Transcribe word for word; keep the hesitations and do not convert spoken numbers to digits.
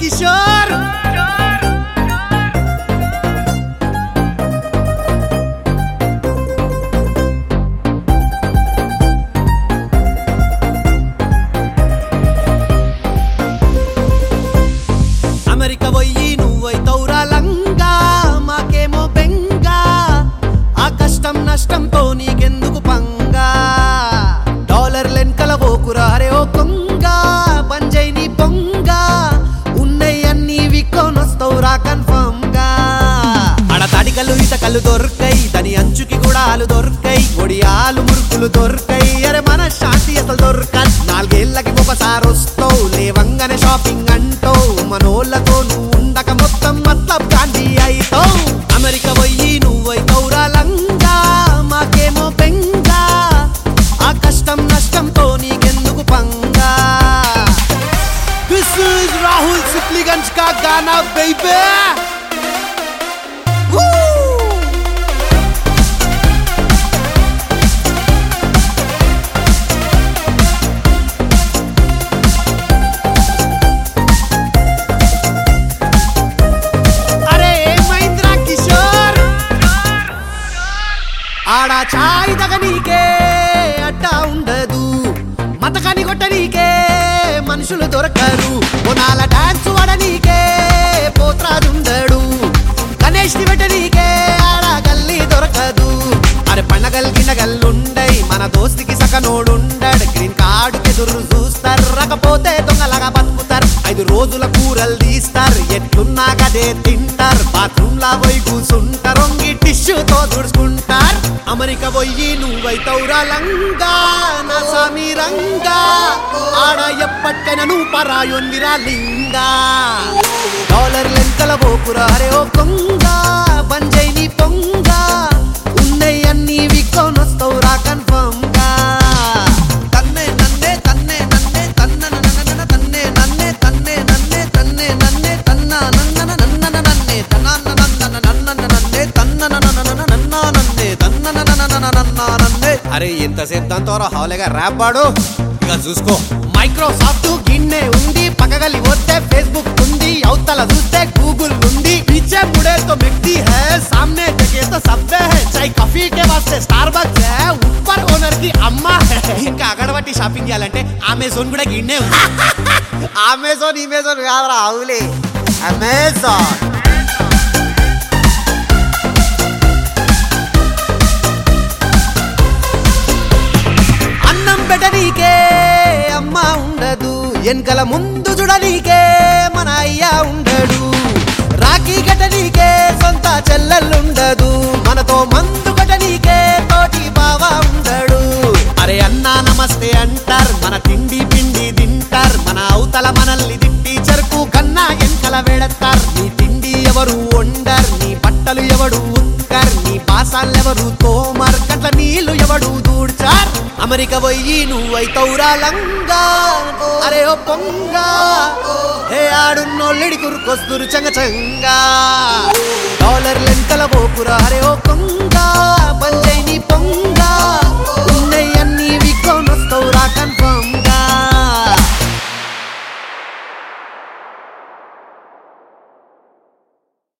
Kishore America పోయి నువ్వైతౌరా లంగా మాకేమో బెంగా ఆ కష్టం నష్టంతో నీకెందుకు పంగా డాలర్ లెన్కల పోకురా రే ఓ కొంగ పంజై నీ పొంగ ఉన్నయన్నీ విక్కోనొస్తౌరా కన్ఫర్మ్ గా ఆడ తాడికలు ఇటకలు దొరకై దాని అంచుకి కూడా ఆలు దొరకై ఒడియాలు మురుకులు దొరకై అరే మన శాంతి అసలు దొరక నాలుగేళ్లకి ఒకసారి వస్తావు లేవంగానే షాపింగ్ అంటావు మనోళ్ళతో నువ్వు ఉండక మొత్తం మతలబ్ గాంధీ అయితావు అమెరికా పోయి నువ్వైతౌరా లంగా మాకేమో బెంగా ఆ కష్టం నష్టంతో నీకెందుకు పంగా దిస్ ఇస్ రాహుల్ సిప్లిగంజ్ కా గానా బేబీ ఆడా చాయ్ తగనీకే అడ్డా ఉండదు మతకాని కొట్టనీకే మనుషులు దొరకరు కొనాల డాన్స్ వాడనీకే పోత్రాదుండడు గణేష్ ని పెట్టనీకే ఆడా గల్లీ దొరకదు అరే పండగల్ గిన్నగల్లుండై మన దోస్తికి సకనోడుండడు గ్రీన్ కార్డు ఎదురు చూస్తారు రకపోతే దొంగలాగా బతుకుతారు ఐదు రోజుల కూరలు తీస్తారు ఎట్లున్నా గదే తింటారు బాత్రూమ్ లా పోయి కూసుంటారు టిష్యూతో తుడుచుకుంటారు అమెరికా పోయి నువ్వైతౌరా లంగా నా సామి రంగా ఆడ ఎప్పటికైనా నువ్వు పరాయొందిరా లింగా డాలర్ లెంకల పోకురా రే ఓ కొంగ పంజై నీ పొంగ ఉన్నయన్నీ విక్కోనొస్తౌరా కన్ఫర్మ్ గా తన్నే నన్నే తన్నే నన్నే తన్న నన్న తన్నే నన్నే తన్నే నన్నే తన్నే నన్నే తన్న నన్న నన్న నన్నే తన్న నన్న నన్న నన్నే తన్న నన్న నన్నే తన్న నన్నే అరే ఎంతసేపు దాంతో హాలేగా ర్యాప్ పాడు ఇక చూసుకో మైక్రోసాఫ్ట్ గిన్నె ఉంది పక్కగలి వస్తే ఫేస్బుక్ ఉంది అవతల చూస్తే గూగుల్ ఉంది पीछे मुड़े तो मिट्टी है सामने जगह तो सबवे है चाय कॉफी के वास्ते स्टारबक्स है ऊपर ओनर की अम्मा है ఇంకా అగడబట్టి షాపింగ్ చేయాలంటే అమెజాన్ కూడా గిన్నే ఉంది అమెజాన్ ఇమెజాన్ కాదురా అవులే అమెజాన్ పెట్టనీకే అమ్మ ఉండదు ఎన్కల ముందు చూడనీకే మన అయ్య ఉండడు రాఖీ కట్టనీకే సొంత చెల్లెల్లుండదు మనతో మందు కట్టనీకే తోటి బావ ఉండడు అరే అన్నా నమస్తే అంటారు మన తిండి పిండి తింటారు మన అవతల మనల్ని తిట్టి చెరుకు కన్నా ఎన్కల వెడతారు నీ తిండి ఎవరు వండర్ నీ బట్టలు ఎవడు ఉత్కర్ నీ పాసాలెవరు తోమర్ కట్ల నీళ్లు ఎవడు దూడ్చార్ అమెరికా పోయి నువ్వైతౌరా లంగా అరే ఓ పొంగ హే ఆడున్నోళ్ళిడి కురుకొస్తురు చంగ చంగా డాలర్ లెంకల పోకురా అరే ఓ కొంగ